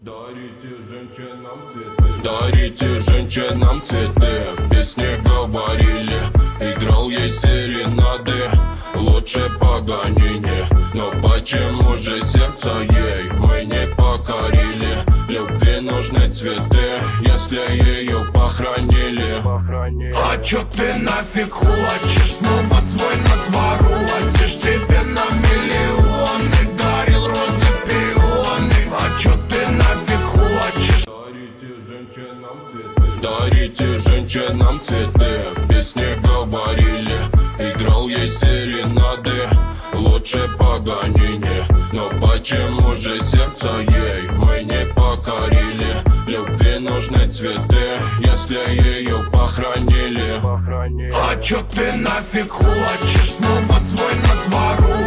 Дарите женщинам цветы, в песне говорили. Играл ей серенады, лучше Паганини. Но почему же сердце ей мы не покорили? Любви нужны цветы, если ее похоронили. А чё ты нафиг хочешь? Снова свой нас воротишь. Тебе на миллионы дарил розы, пионы. А чё ты нафиг хочешь? Дарите женщинам цветы, в песне говорили. Играл ей серенады, лучше Паганини. Но почему же сердце ей мы не покорили? Любви нужны цветы, если ее похоронили. А чё ты нафиг хочешь? Снова свой нас воротишь.